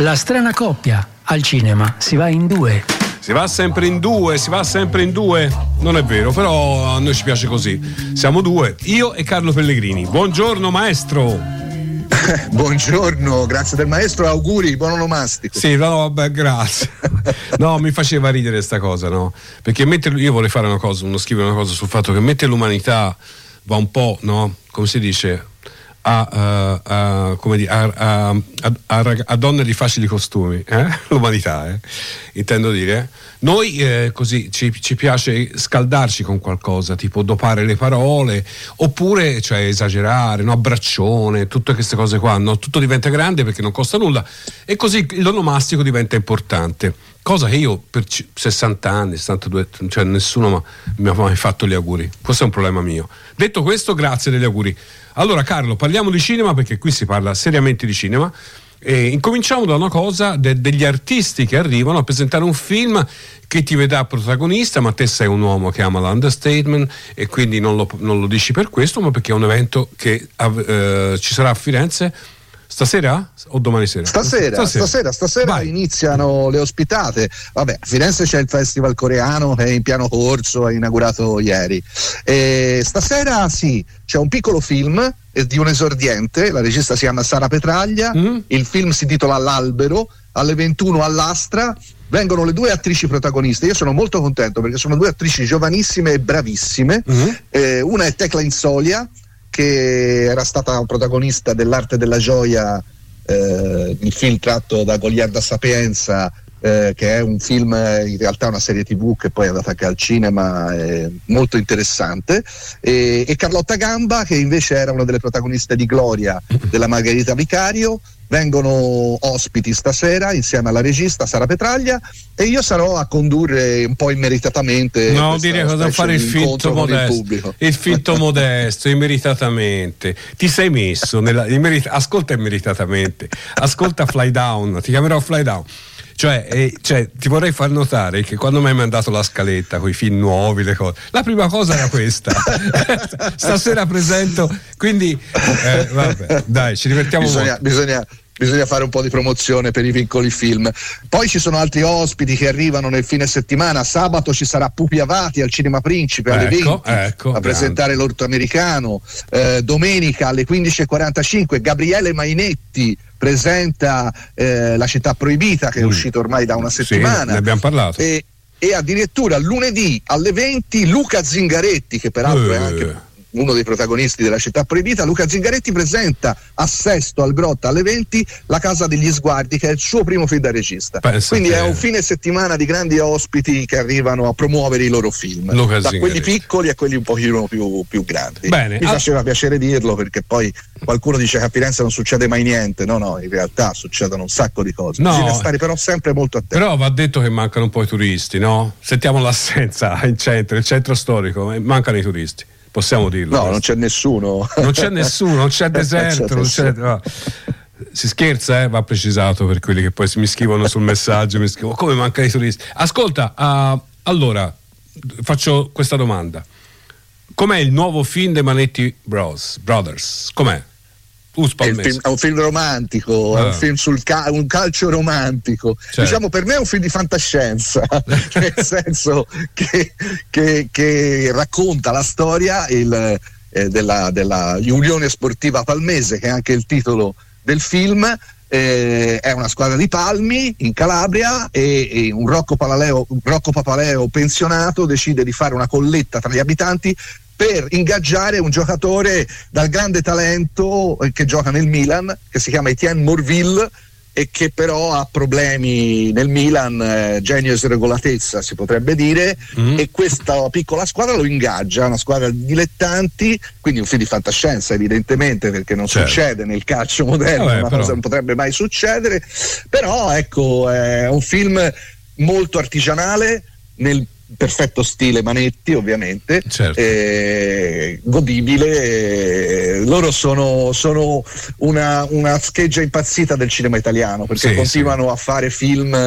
La strana coppia, al cinema si va in due. Si va sempre in due. Non è vero, però a noi ci piace così. Siamo due, io e Carlo Pellegrini. Buongiorno maestro. Buongiorno, grazie del maestro, auguri, buon onomastico. Sì, no, vabbè, grazie. No, mi faceva ridere sta cosa, no? Perché io vorrei fare scrivere una cosa sul fatto che mentre l'umanità va un po', no? Come si dice? A donne di facili costumi, l'umanità, intendo dire. Noi così ci piace scaldarci con qualcosa, tipo dopare le parole, oppure cioè esagerare, no? Abbraccione, tutte queste cose qua, no? Tutto diventa grande perché non costa nulla e così l'onomastico diventa importante, cosa che io per 60 anni, 62, cioè nessuno mi ha mai fatto gli auguri. Questo è un problema mio. Detto questo, grazie degli auguri. Allora Carlo, parliamo di cinema perché qui si parla seriamente di cinema. Incominciamo da una cosa degli artisti che arrivano a presentare un film che ti vedrà protagonista, ma te sei un uomo che ama l'understatement e quindi non lo dici per questo, ma perché è un evento che ci sarà a Firenze stasera o domani sera? Stasera iniziano le ospitate. Vabbè, a Firenze c'è il Festival Coreano che è in piano corso, è inaugurato ieri. E stasera sì, c'è un piccolo film di un esordiente, la regista si chiama Sara Petraglia, il film si intitola L'Albero, alle 21 all'Astra. Vengono le due attrici protagoniste. Io sono molto contento perché sono due attrici giovanissime e bravissime. Una è Tecla Insolia, che era stata protagonista dell'Arte della Gioia, il film tratto da Goliarda Sapienza, che è un film, in realtà una serie TV che poi è andata anche al cinema, molto interessante, e Carlotta Gamba, che invece era una delle protagoniste di Gloria della Margherita Vicario. Vengono ospiti stasera insieme alla regista Sara Petraglia e io sarò a condurre un po' immeritatamente. No, dire cosa fare il finto modesto. Il finto modesto, immeritatamente. Ti sei messo ascolta immeritatamente. Ascolta Fly Down, ti chiamerò Fly Down. Cioè, ti vorrei far notare che quando mi hai mandato la scaletta con i film nuovi, le cose, la prima cosa era questa. Stasera presento, quindi vabbè, dai, ci divertiamo Bisogna fare un po' di promozione per i piccoli film. Poi ci sono altri ospiti che arrivano nel fine settimana. Sabato ci sarà Pupi Avati al Cinema Principe alle 20 a presentare L'Orto Americano. Domenica alle 15:45 Gabriele Mainetti presenta La Città Proibita, che è uscito ormai da una settimana. Sì, ne abbiamo parlato. E addirittura lunedì alle 20 Luca Zingaretti, che peraltro è anche uno dei protagonisti della Città Proibita, Luca Zingaretti presenta a Sesto al Grotta alle 20 La Casa degli Sguardi, che è il suo primo film da regista. Quindi è un fine settimana di grandi ospiti che arrivano a promuovere i loro film, da quelli piccoli a quelli un pochino più grandi. Bene, mi faceva piacere dirlo perché poi qualcuno dice che a Firenze non succede mai niente. No, in realtà succedono un sacco di cose. Bisogna stare però sempre molto attenti. Però va detto che mancano un po' i turisti, no? Sentiamo l'assenza in centro, il centro storico, mancano i turisti. Possiamo dirlo? No, non c'è nessuno. Non c'è deserto, no. Si scherza, va precisato per quelli che poi mi scrivono sul messaggio, come mancano i turisti. Ascolta, allora faccio questa domanda: com'è il nuovo film dei Manetti Brothers? Com'è? È un film romantico, è un film un calcio romantico. Certo. Diciamo, per me è un film di fantascienza, nel senso che racconta la storia della Unione Sportiva Palmese, che è anche il titolo del film. È una squadra di Palmi in Calabria e un Rocco Papaleo pensionato decide di fare una colletta tra gli abitanti per ingaggiare un giocatore dal grande talento che gioca nel Milan, che si chiama Etienne Morville, e che però ha problemi nel Milan, genio e sregolatezza si potrebbe dire, e questa piccola squadra lo ingaggia, una squadra di dilettanti, quindi un film di fantascienza evidentemente, perché non succede nel calcio moderno, cosa non potrebbe mai succedere, però ecco, è un film molto artigianale, nel perfetto stile Manetti ovviamente, godibile. Loro sono una scheggia impazzita del cinema italiano, perché continuano a fare film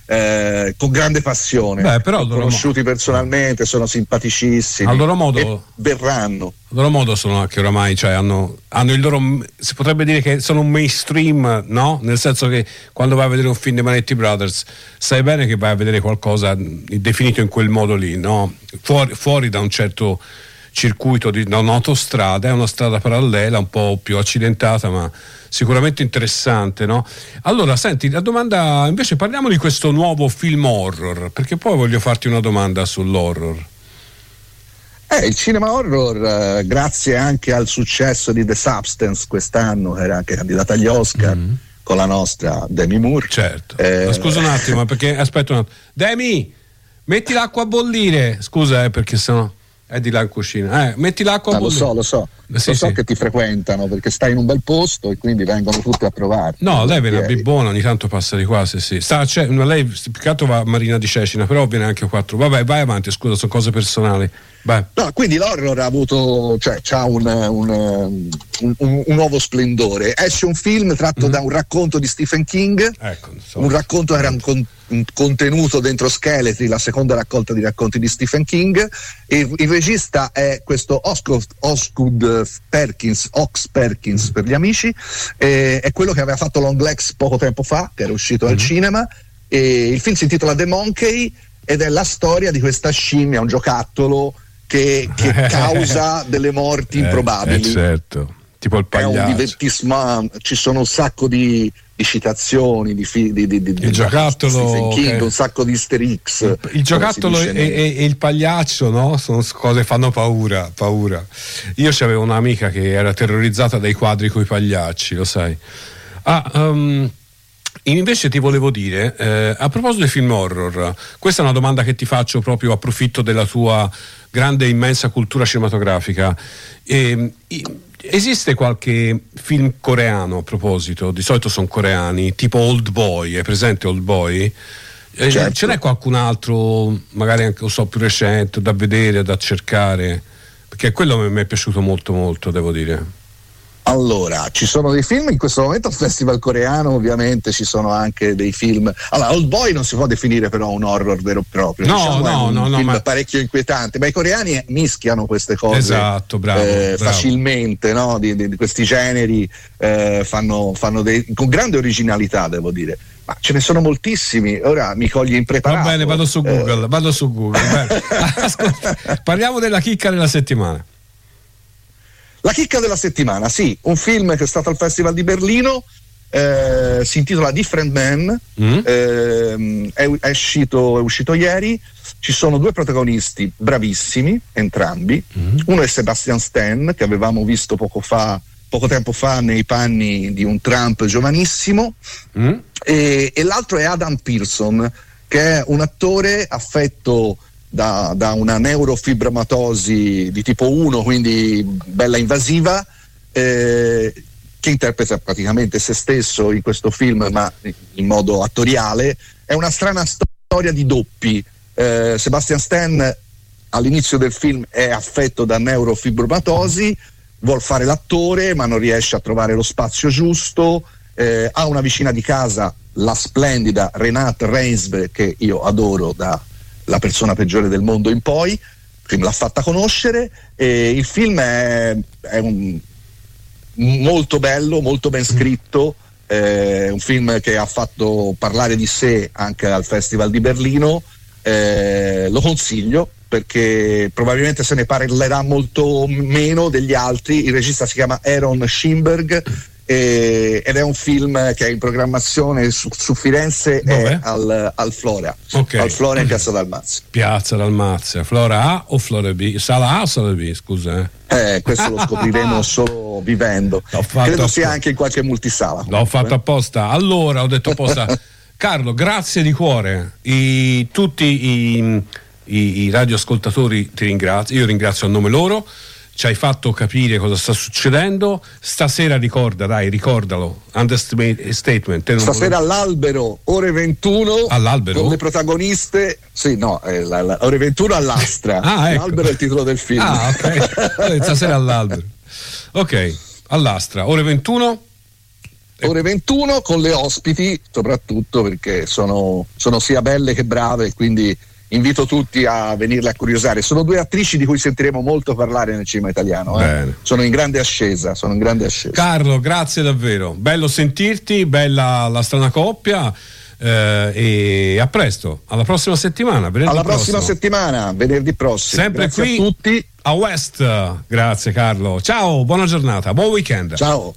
con grande passione. Però conosciuti personalmente, sono simpaticissimi. Al loro modo verranno. A loro modo sono anche oramai, cioè hanno il loro, si potrebbe dire che sono un mainstream, no? Nel senso che quando vai a vedere un film dei Manetti Brothers sai bene che vai a vedere qualcosa definito in quel modo lì, no? Fuori da un certo circuito, da un'autostrada, è una strada parallela un po' più accidentata, ma sicuramente interessante, no? Allora, senti, la domanda invece, parliamo di questo nuovo film horror, perché poi voglio farti una domanda sull'horror. Il cinema horror, grazie anche al successo di The Substance quest'anno, era anche candidata agli Oscar con la nostra Demi Moore. Certo. Scusa un attimo, perché aspetta un attimo. Demi, metti l'acqua a bollire. Scusa, perché sennò è di là in cucina. Metti l'acqua a bollire. Lo so. So che ti frequentano perché stai in un bel posto e quindi vengono tutti a provare. No, lei viene a Bibbona, ogni tanto passa di qua. Sì. Lei peccato va a Marina di Cecina, però viene anche a 4. Vabbè, vai avanti, scusa, sono cose personali. Vai. No, quindi l'horror ha avuto, cioè c'ha un nuovo splendore. Esce un film tratto da un racconto di Stephen King, un racconto era un contenuto dentro Scheletri, la seconda raccolta di racconti di Stephen King. Il regista è questo Ox Perkins per gli amici, è quello che aveva fatto Long Legs poco tempo fa, che era uscito al cinema, e il film si intitola The Monkey ed è la storia di questa scimmia, un giocattolo che causa delle morti improbabili. Certo, tipo il pagliaccio. È un divertissement, ci sono un sacco di citazioni di il giocattolo, Stephen King, un sacco di easter eggs. Il giocattolo e il pagliaccio, no? Sono cose che fanno paura. Io c'avevo un'amica che era terrorizzata dai quadri coi pagliacci, lo sai. Invece ti volevo dire, a proposito dei film horror, questa è una domanda che ti faccio proprio, approfitto della tua grande e immensa cultura cinematografica. Esiste qualche film coreano, a proposito, di solito sono coreani, tipo Old Boy, è presente Old Boy? Certo. Ce n'è qualcun altro, magari anche più recente, da vedere, da cercare? Perché quello mi è piaciuto molto molto, devo dire. Allora, ci sono dei film in questo momento al Festival Coreano, ovviamente ci sono anche dei film. Allora, Old Boy non si può definire però un horror vero e proprio. È un film parecchio inquietante, ma i coreani mischiano queste cose. Esatto, bravo. Facilmente, no? Di questi generi fanno con grande originalità, devo dire. Ma ce ne sono moltissimi, ora mi cogli impreparato. Va bene, vado su Google. Ascolta, parliamo della chicca della settimana. La chicca della settimana, sì, un film che è stato al Festival di Berlino, si intitola Different Man, è uscito ieri. Ci sono due protagonisti bravissimi, entrambi. Uno è Sebastian Stan, che avevamo visto poco tempo fa nei panni di un Trump giovanissimo, e l'altro è Adam Pearson, che è un attore affetto da una neurofibromatosi di tipo 1, quindi bella invasiva, che interpreta praticamente se stesso in questo film, ma in modo attoriale. È una strana storia di doppi. Sebastian Stan all'inizio del film è affetto da neurofibromatosi, vuol fare l'attore ma non riesce a trovare lo spazio giusto, ha una vicina di casa, la splendida Renate Reinsve, che io adoro da La persona peggiore del mondo in poi, me l'ha fatta conoscere, e il film è molto bello, molto ben scritto, è un film che ha fatto parlare di sé anche al Festival di Berlino, lo consiglio perché probabilmente se ne parlerà molto meno degli altri. Il regista si chiama Aaron Schimberg ed è un film che è in programmazione su Firenze e al Flora, al Flora in Piazza Dalmazia. Piazza Dalmazia, Flora A o Flora B? Sala A o Sala B, scusa? Questo lo scopriremo solo vivendo. Credo sia anche in qualche multisala. L'ho fatto apposta. Allora, ho detto apposta. Carlo, grazie di cuore. Tutti i radioascoltatori ti ringrazio, io ringrazio a nome loro. Ci hai fatto capire cosa sta succedendo. Stasera ricordalo, understatement. Stasera all'Albero, ore 21. All'Albero? Con le protagoniste. Sì, no, ore 21 all'Astra. Ecco. L'Albero è il titolo del film. Ok. Stasera all'Albero. Ok, all'Astra, ore 21. ore 21 con le ospiti, soprattutto perché sono sia belle che brave, quindi invito tutti a venirle a curiosare. Sono 2 attrici di cui sentiremo molto parlare nel cinema italiano. Sono in grande ascesa. Carlo, grazie davvero. Bello sentirti, bella la strana coppia. E a presto, alla prossima settimana. Prossima settimana, venerdì prossimo. Sempre grazie qui a tutti. A West. Grazie Carlo. Ciao, buona giornata, buon weekend. Ciao.